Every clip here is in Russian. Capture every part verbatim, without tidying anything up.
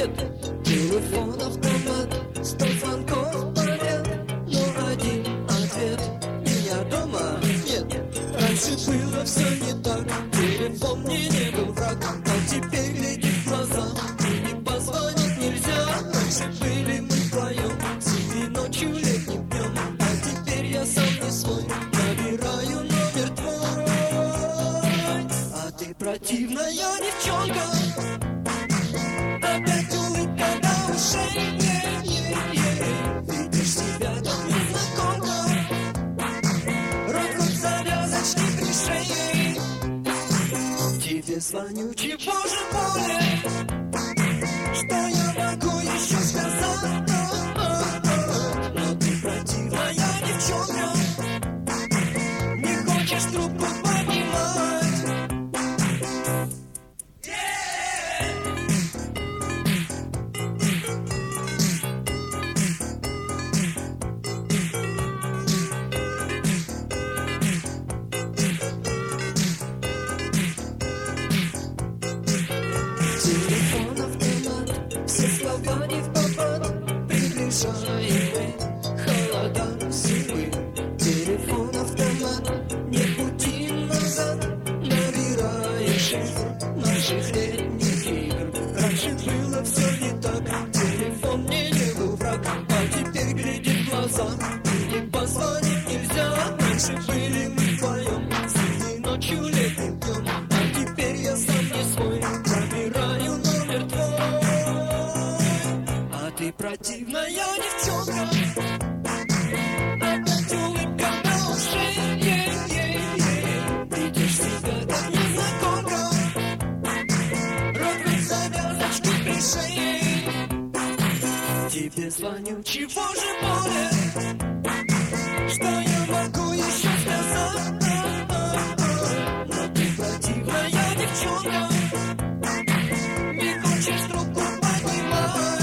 нет. Телефон автомат, сто звонков подряд, но один ответ: меня дома нет. Раньше было все не так, телефон мне не был враг, а теперь глядит в глаза и не позвонить нельзя. Раньше были мы вдвоем, среди ночью летним днем, а теперь я сам не свой, набираю номер твой. А ты противная девчонка, опять улыбка до ушей. Видишь себя как незнакомка, рот-рот завязочки при шее. Тебе звоню, чего же более, что я могу еще сказать? Но ты противная девчонка, не хочешь трубку поднимать. Телефон автомат, все слова не в попад, приближаемые холода зимы. Телефон автомат, нет пути назад, набираешь шифр наших летних игр. Раньше было все не так, телефон мне не был враг, а теперь глядит в глаза и не позвонить нельзя. Раньше были мы вдвоем, среди ночью летним днем, а теперь я сам не свой, набираю номер твой. А ты противная девчонка, опять улыбка на ушей. Видишь себя как незнакомка, рот-рот завязочки при шее. Тебе звоню, чего же более, что я могу еще сказать? Но ты противная девчонка, не хочешь трубку поднимать.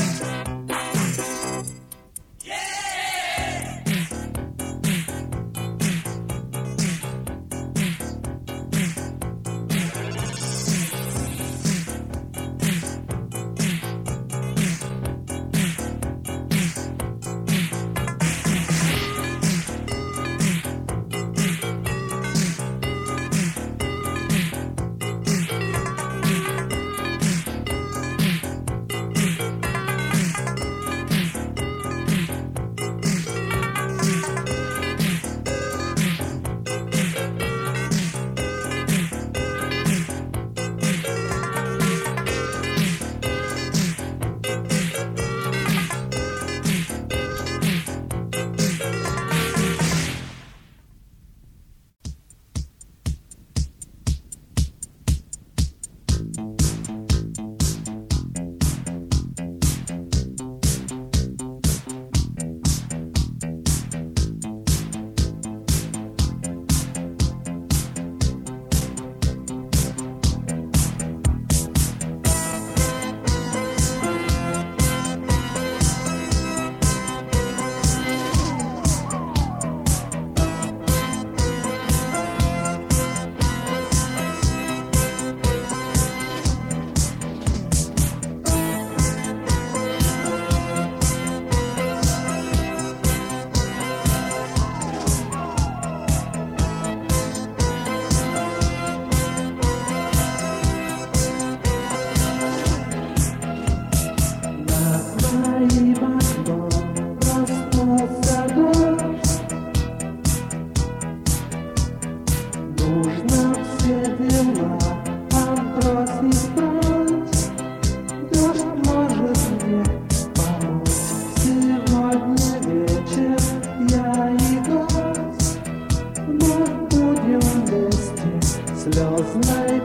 Слезной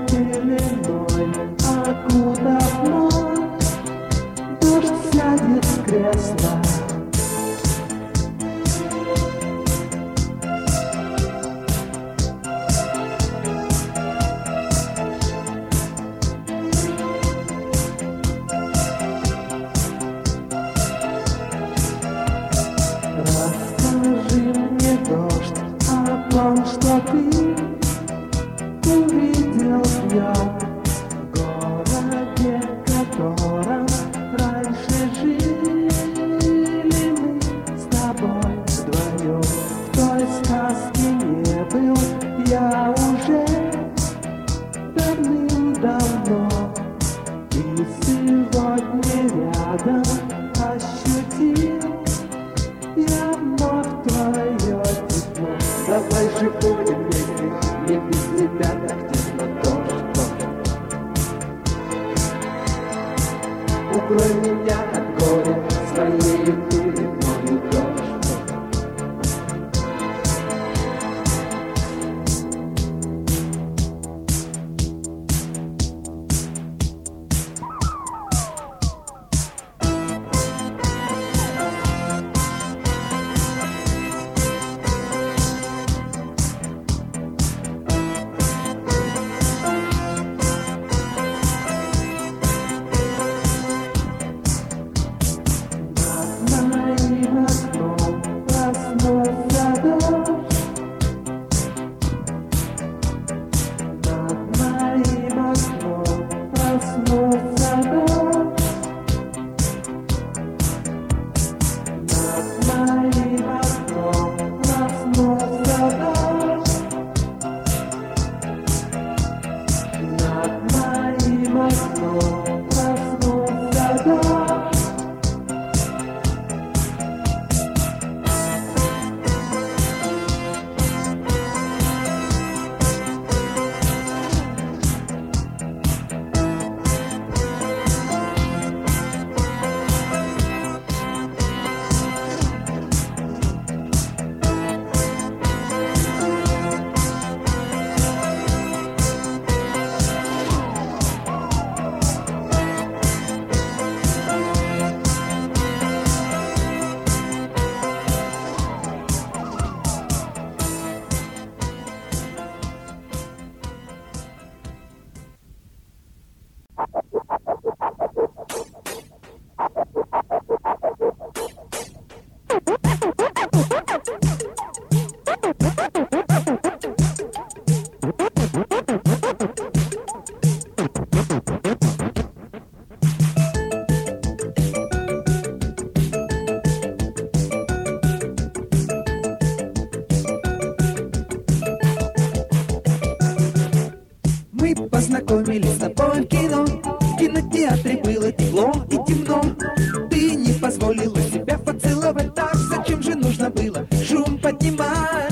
пеленой окутав ночь, дождь сядет с кресла. Расскажи мне, дождь, о том, что ты увидел я в городе, котором рядом ощутил я вновь твое тепло. Давай же будем вместе, мне без тебя так тесно тоже. Укрой меня от горя своей пеленою дождь. Познакомились с тобой в кино. В кинотеатре было тепло и темно. Ты не позволила себя поцеловать так. Зачем же нужно было шум поднимать?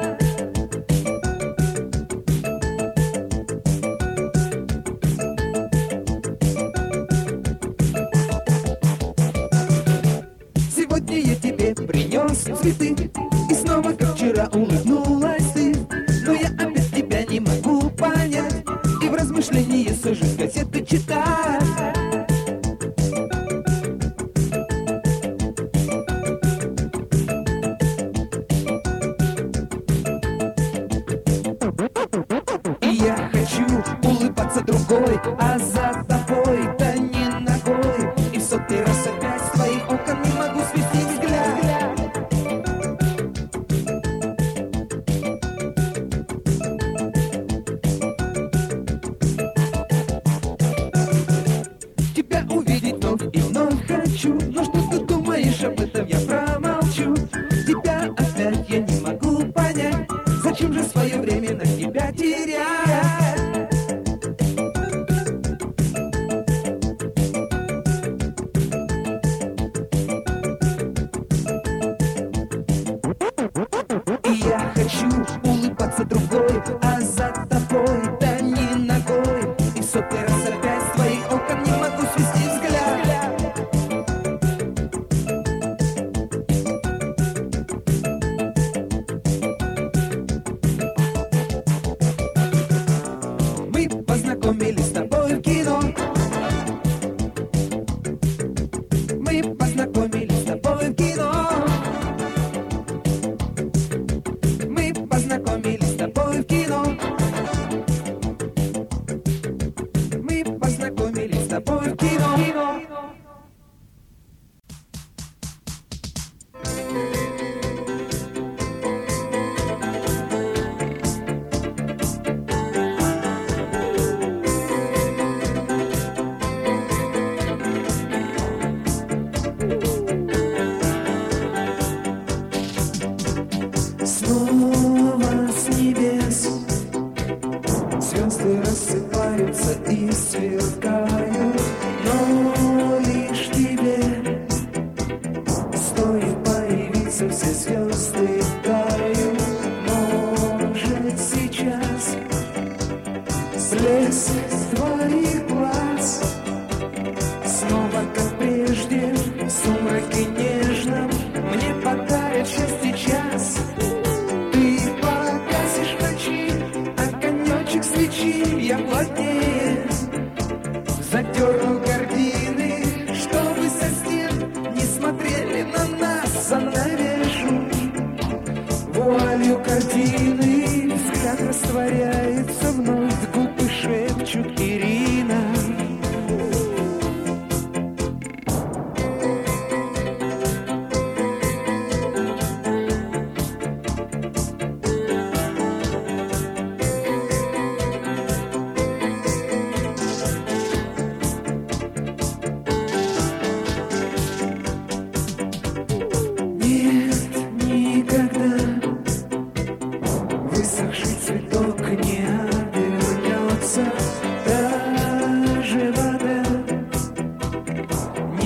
Сегодня я тебе принес цветы, и снова, как вчера, улыбнулась ты. Но я опять тебя не могу понять, и в размышления сажусь газеты читать. И я хочу улыбаться другой, а за тобой, да не ногой. И в сотый раз опять с твоих окон не могу свести взгляд. Тебя увидеть вновь и вновь хочу, но что ты думаешь об этом, я промолчу. Тебя опять я не могу понять, зачем же свое время на тебя терять? И я хочу улыбаться другой, а за тобой, да не ногой. И в сотый раз опять с твоих окон не могу свести взгляд. Мы познакомились с тобой в кино. Мы познакомились с тобой в кино. Мы познакомились с тобой в кино. Мы познакомились с тобой в кино. Снова с небес звезды рассыпаются и сверкают, но лишь тебе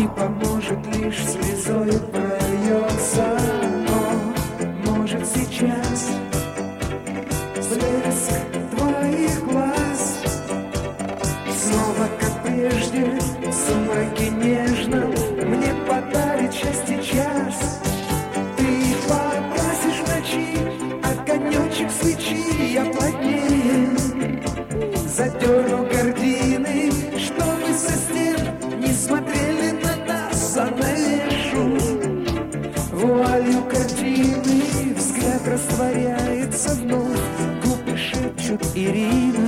не поможет, лишь слезой прольется. Но, может, сейчас блеск твоих глаз снова, как прежде, в сумраке нежном мне подарит счастье час. Ты погасишь в ночи огонечек свечи, я плотнее задерну гардины, чтобы со стен не смотрели на нас, занавешу вуалью картины. Взгляд растворяется вновь, губы шепчут Ирина.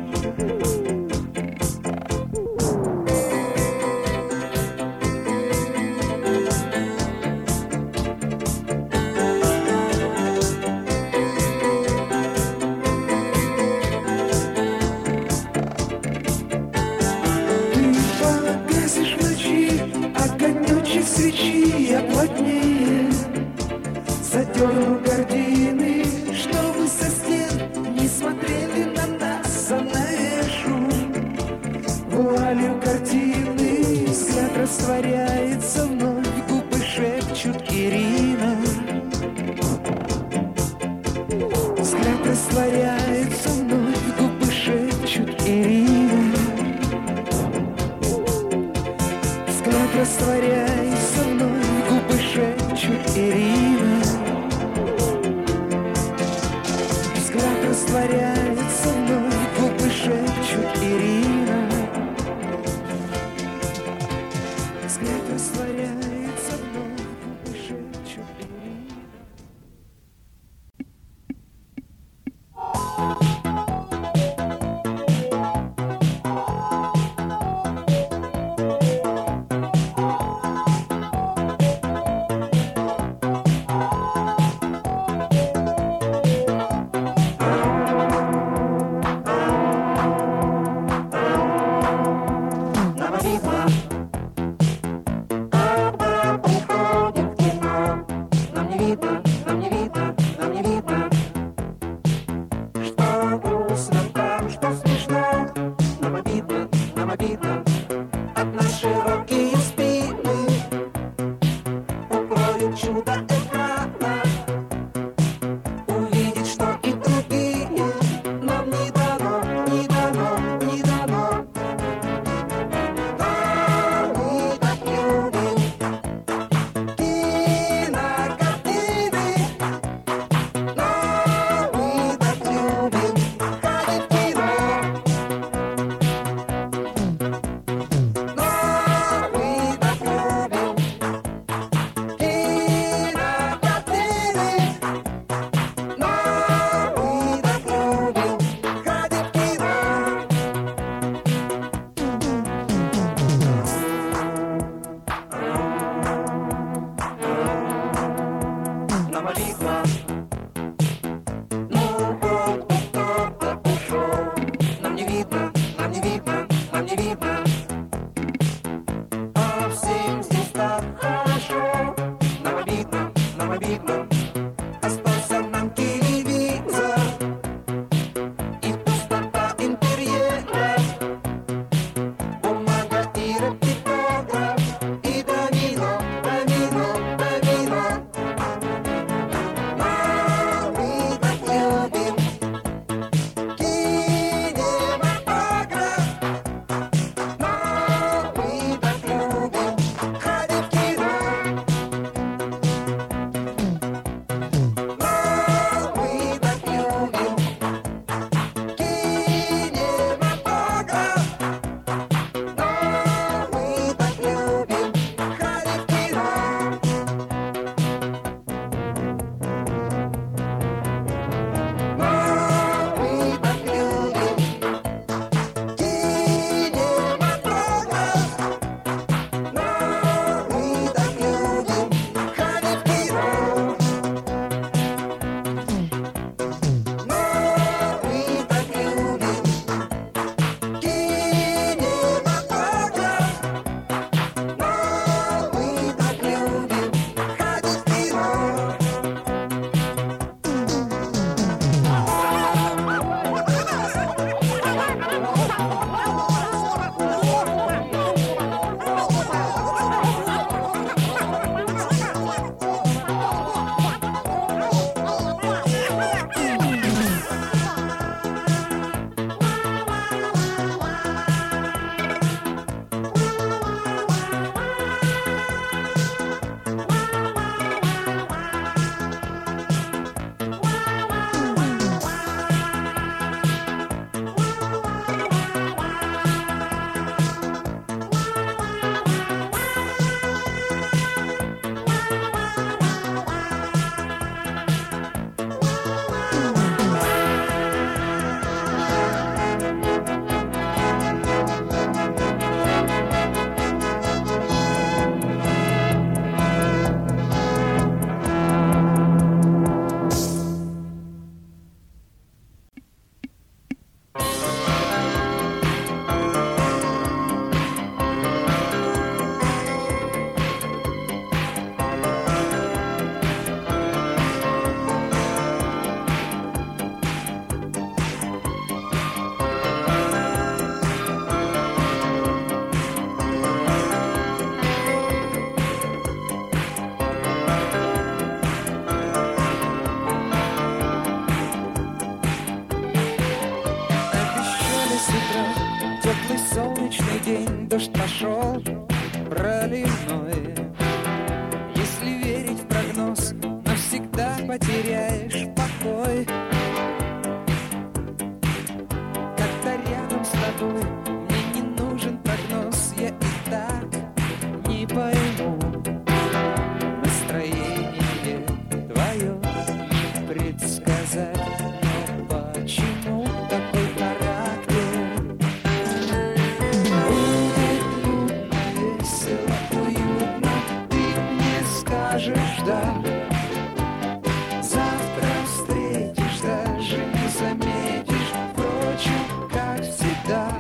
Свечи я плотнее задерну гардины, чтобы со стен не смотрели на нас, занавешу вуалью картины. Взгляд растворяется вновь, губы шепчут Ирина. Взгляд растворяется вновь, губы шепчут Ирина. Взгляд растворяется вновь, губы шепчут Ирина. Взгляд растворяется вновь, губы шепчут Ирина. Взгляд растворяется вновь, губы шепчут Ирина. проливное. Если верить в прогноз, навсегда потеряешь покой. Когда рядом с тобой мне не нужен прогноз, я и так не пойму. Настроение твое не предсказать, но почему такой характер? Будет людно, весело, уютно, ты мне скажешь да. Завтра встретишь, даже не заметишь, впрочем, как всегда.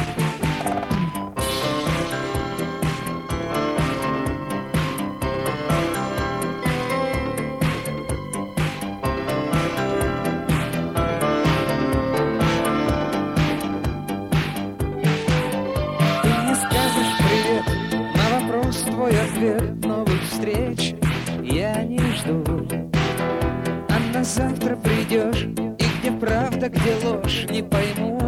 Ты мне скажешь привет, на вопрос твой ответ, новых встреч я не жду. А на завтра придешь, и где правда, где ложь, не пойму.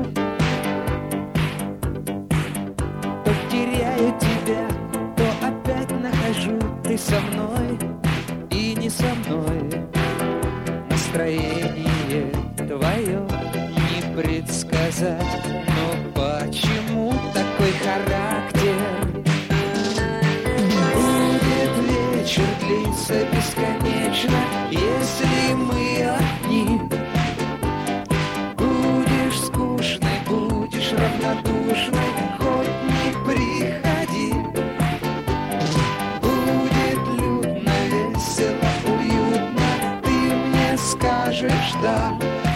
То теряю тебя, то опять нахожу. Ты со мной и не со мной. Настроение твое не предсказать, но почему такой характер? Будет вечер длиться бесконечно, если мы одни. Будешь скучной, будешь равнодушной, хоть не приходи. Будет людно, весело, уютно, ты мне скажешь да.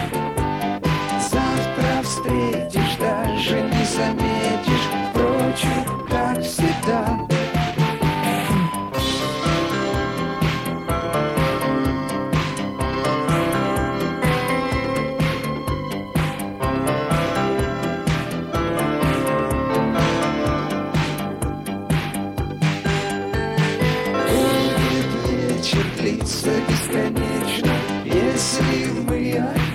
Завтра встретишь, даже не заметишь, впрочем, как всегда. Будет вечер длиться бесконечно, если мы одни.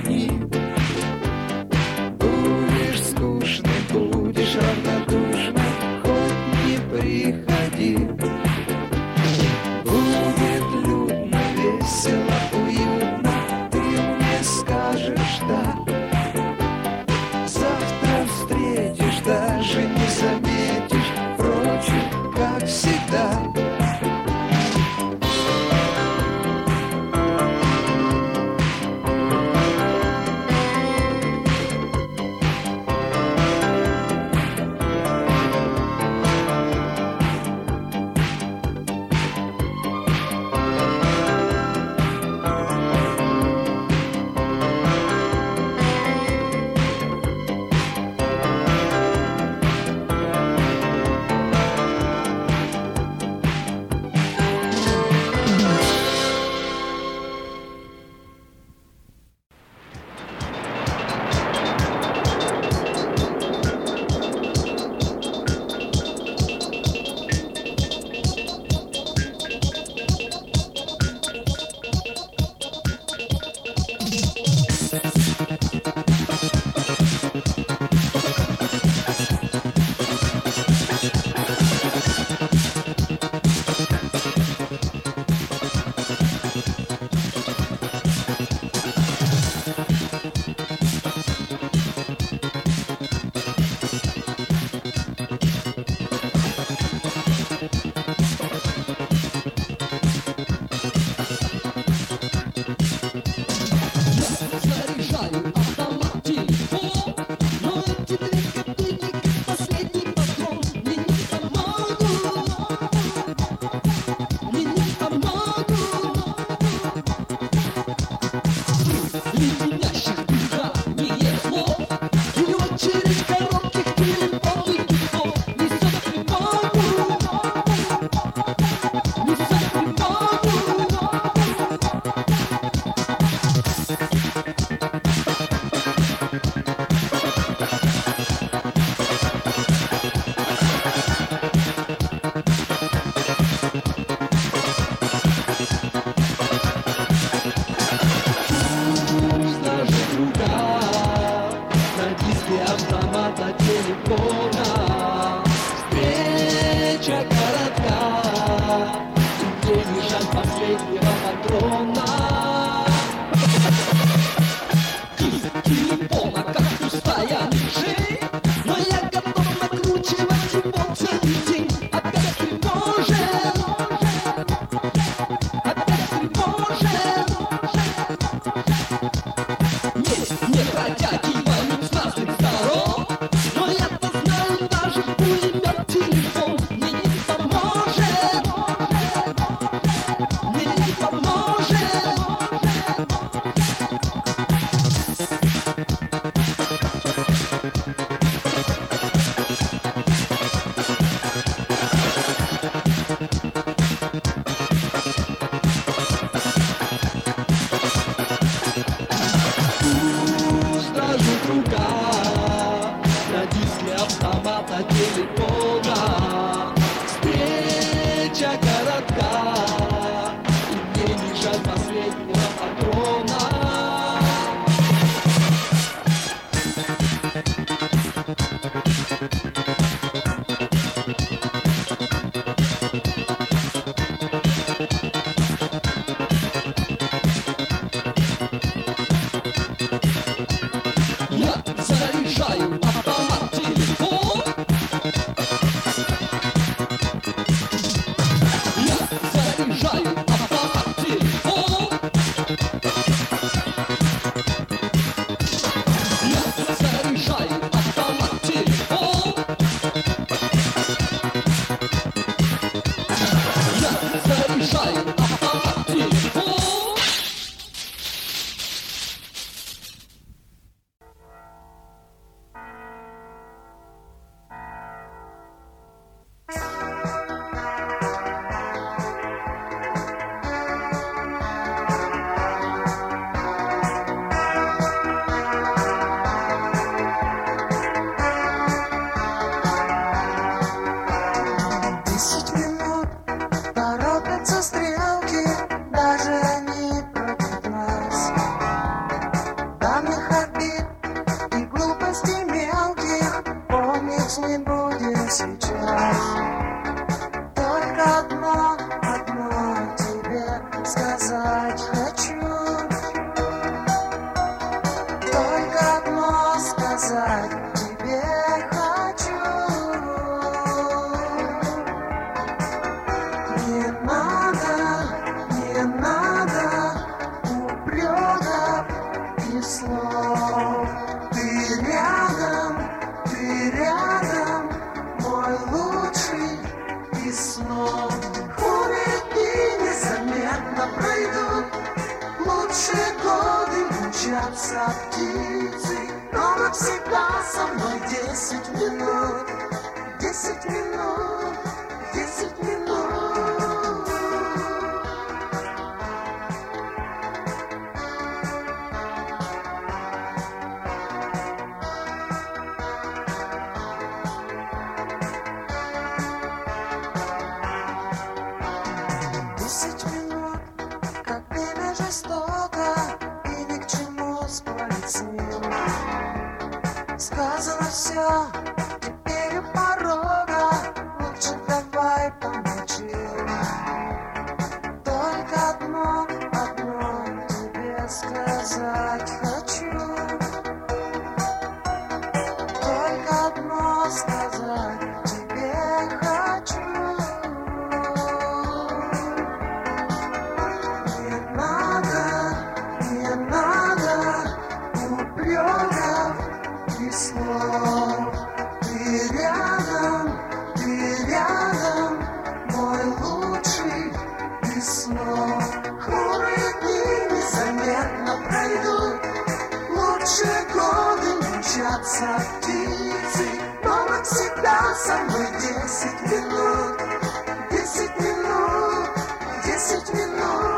друга, и мне не жаль последнего патрона. Телефон, а как пустая лежит, но я готов накручивать его целый день. Опять тревожен, опять тревожен. Есть не протягивают с разных сторон, но я-то знаю, даже пулемет телефон мне не поможет, мне не поможет. На диске автомата телефона встреча коротка, и мне не жаль последнего патрона. Я заряжаю автомат телефон. Я заряжаю автомат телефон. Я заряжаю автомат телефон. Я заряжаю автомат телефон. Десять минут торопятся стрелки, даже не против нас. Данных обид и глупостей мелких помнить не будем сейчас. Только одно, одно тебе сказать хочу. Только одно сказать тебе хочу. Не надо, не надо упреков и слов. Ты рядом, ты рядом, мой лучший из снов. Хмурые дни незаметно пройдут, лучшие годы мчатся птицей, но навсегда со мной десять минут, десять минут, десять минут. Десять минут, как время жестоко, и ни к чему спорить с ним. Сказано все, теперь у порога, лучше давай помолчим. Только одно, одно тебе сказать хочу. Только одно сказать тебе хочу. Не надо, не надо упреков и слов. Ты рядом, ты рядом, мой лучший из снов. Хмурые дни незаметно пройдут, лучшие годы мчатся птицей, но навсегда со мной десять минут, десять минут, десять минут.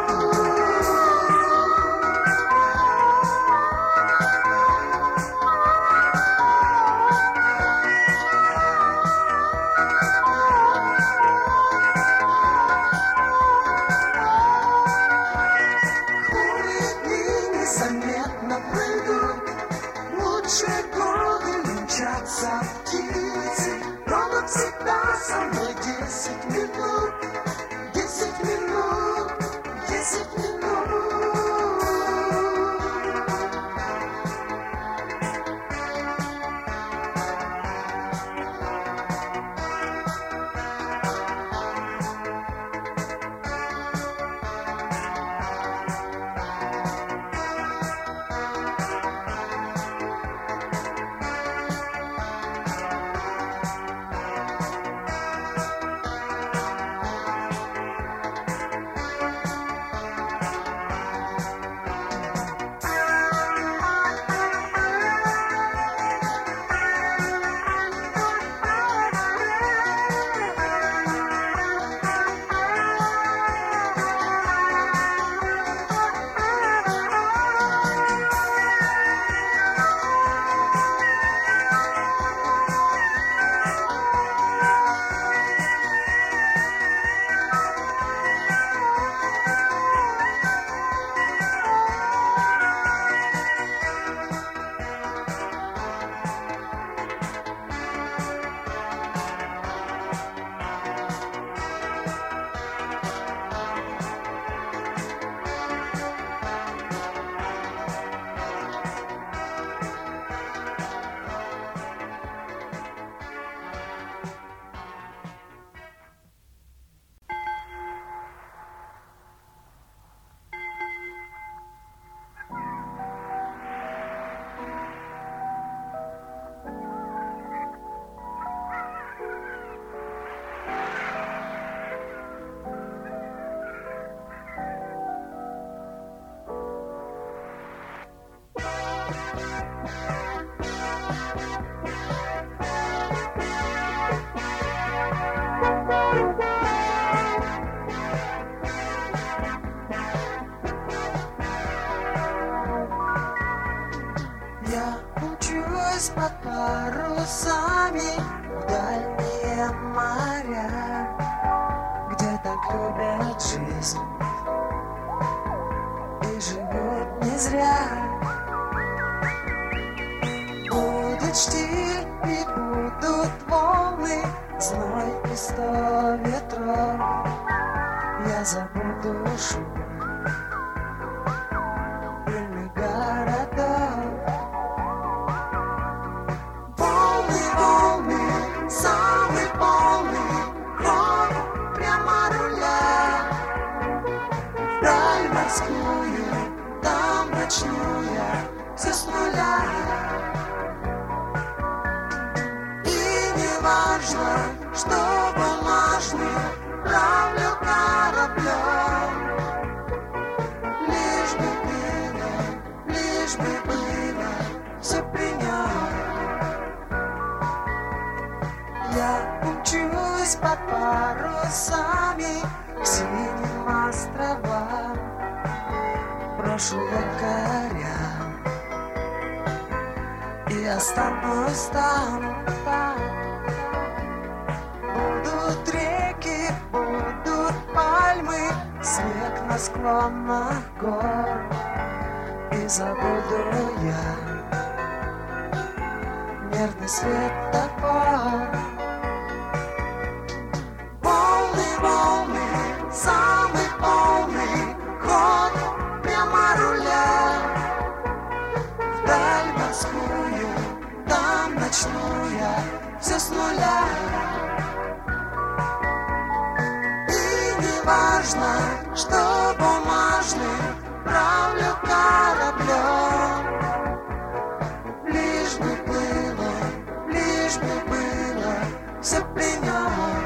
я забуду шум пыльных городов. Волны, волны, самый полный ход прямо руля. Вдаль морскую, там начну я все с нуля. И не важно, что бумажный правлю кораблем. Лишь бы было, лишь бы было все при нем. Я умчусь под парусами к синим островам, брошу якоря и останусь там, там. Будут реки, будут пальмы, снег на склонах гор, и забуду я нервный светофор. Волны, волны, самый полный ход прямо руля. Вдаль морскую, там начну я все с нуля. И не важно, что бумажный правлю кораблем. Лишь бы было, лишь бы было все при нем.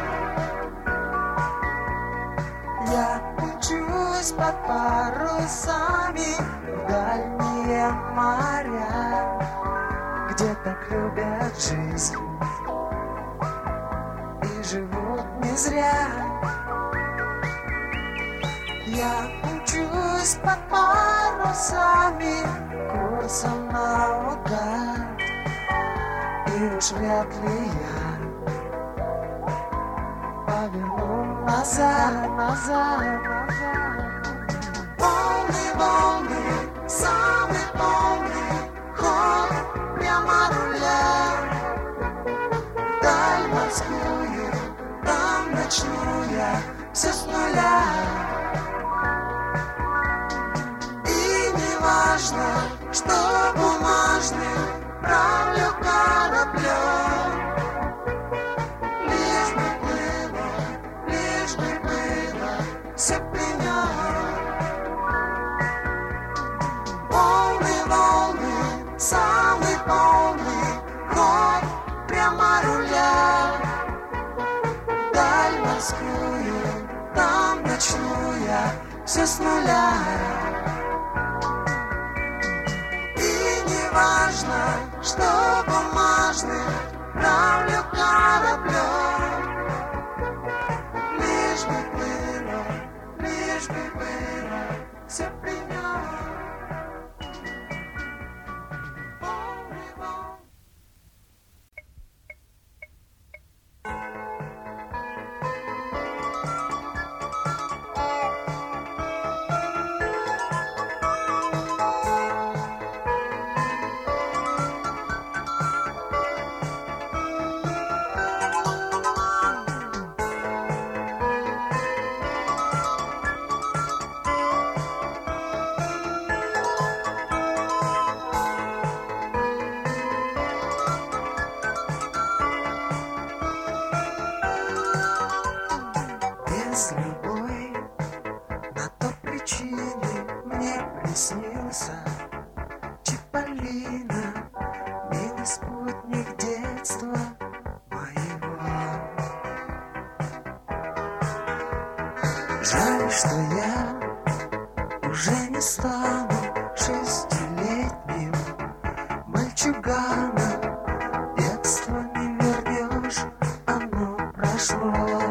Я учусь под парусами в дальние моря, где так любят жизнь и живут не зря. Я учусь под парусами курсом наугад, и уж вряд ли я поверну назад, назад, назад. Волны, волны, самый полный ход прямо руля. Вдаль морскую, там начну я все с нуля. И не важно, что бумажный правлю кораблем. Лишь бы было, лишь бы было все при нем. Волны, волны, самый полный ход прямо руля. Вдаль морскую, там начну я все с нуля. И не важно, что бумажный правлю кораблем. Лишь бы было, лишь бы было все при нем. Волны, волны. Без любой на то причины мне приснился Чиполлино, милый спутник детства моего. Жаль, что я уже не стану шестилетним мальчуганом. Детство не вернешь, оно прошло.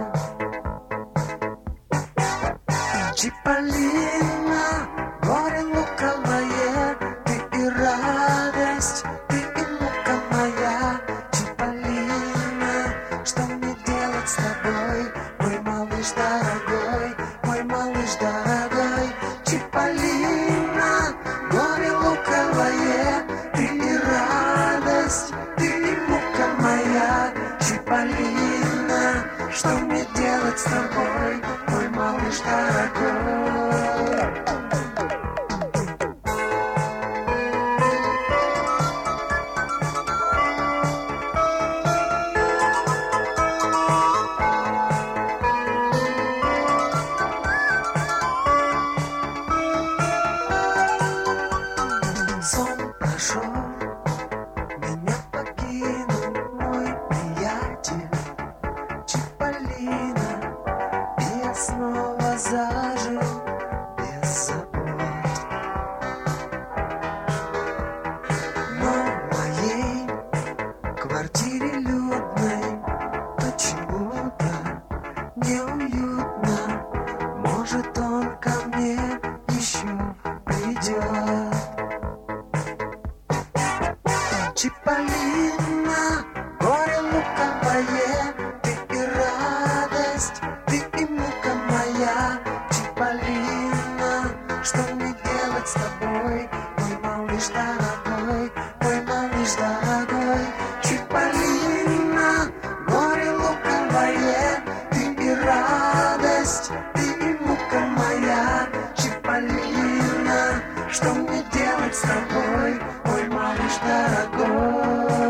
Чиполлино, горе луковое, ты и радость, ты и мука моя. Чиполлино, что мне делать с тобой, мой малыш дорогой, мой малыш дорогой. Чиполлино, горе луковое, ты и радость, ты и мука моя. Чиполлино, что мне делать с тобой, мой малыш дорогой. Сон прошел, меня покинул мой приятель Чиполлино, и я снова зажил без забот. Но в моей квартире людной почему-то неуютно. Может, он ко мне еще придет. Чиполлино, горе луковое, ты и радость, ты и мука моя. Чиполлино, что мне делать с тобой, мой малыш дорогой, мой малыш дорогой. Чиполлино, горе луковое, ты и радость, ты и мука моя. Чиполлино, что мне делать с тобой, мой малыш дорогой.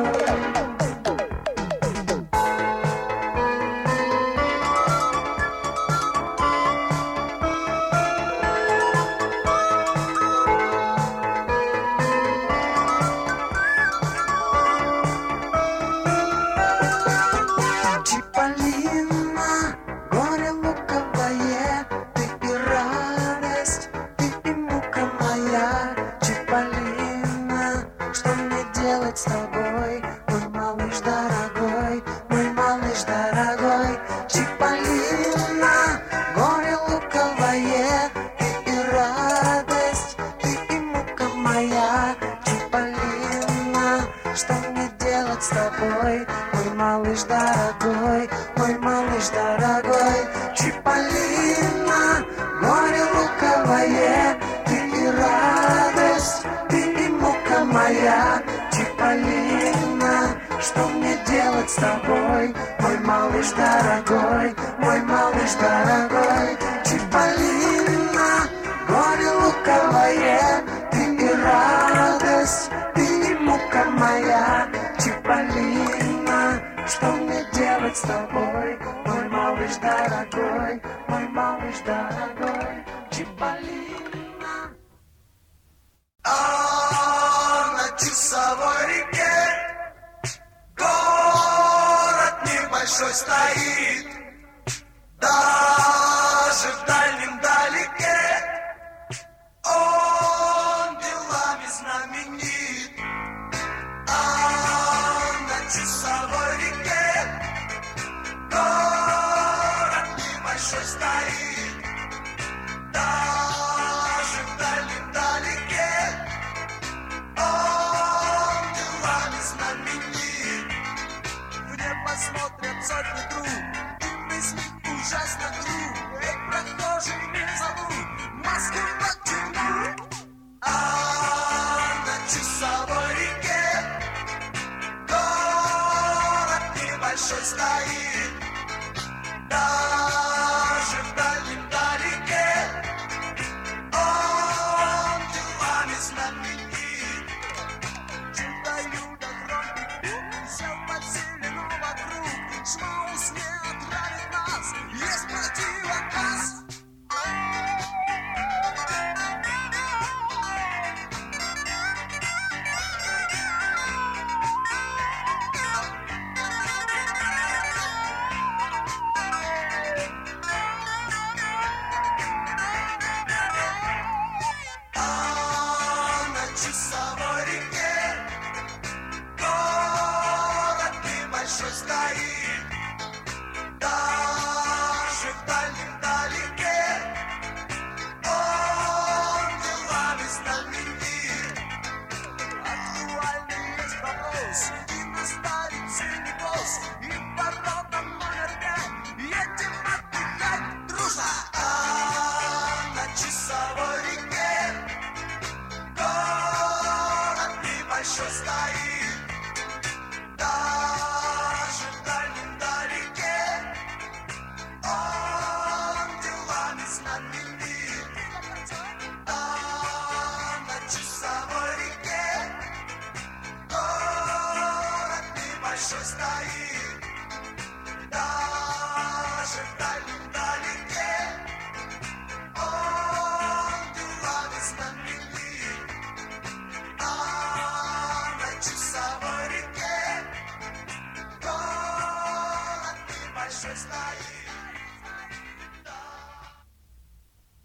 Чиполлино, горе луковое, ты и радость, ты и мука моя. Чиполлино, что мне делать с тобой, мой малыш дорогой, мой малыш дорогой. Чиполлино, горе луковое, ты и радость, ты и мука моя. Чиполлино, что мне делать с тобой, мой малыш дорогой, мой малыш дорогой. Чиполлино, горе луковое, ты и радость, ты и мука моя. Чиполлино, что мне делать с тобой, мой малыш дорогой, мой малыш дорогой. Чиполлино, горе луковое, ты и радость, ты и мука моя. Чиполлино, что мне делать с тобой, мой малыш дорогой, мой малыш дорогой. Чиполлино. А на часовой реке город небольшой стоит, даже в дальнем далеке он делами знаменит. А на часовой реке город небольшой стоит, даже в дальнем далеке он делами знаменит. В небо смотрят сотни друг, и мысли ужасно груб. Эй, прохожий, не забудь маску натянуть. А на часовой реке город небольшой стоит, даже в дальнем далеке он делами знаменит. Чудо-юдо, громкий пук, сел под зелену вокруг. Шмаус не отравит нас, есть противогаз. А на часовой реке город небольшой стоит, даже в дальнем далеке он делами знаменит. Актуальный есть вопрос, и наставить синий пост, и ворота номер пять, едем отдыхать дружно. А на часовой реке город небольшой стоит, даже в дальнем далеке он делами знаменит. большой стоит, даже в дальнем далеке. Он делами знаменит, а на часовой реке город большой стоит.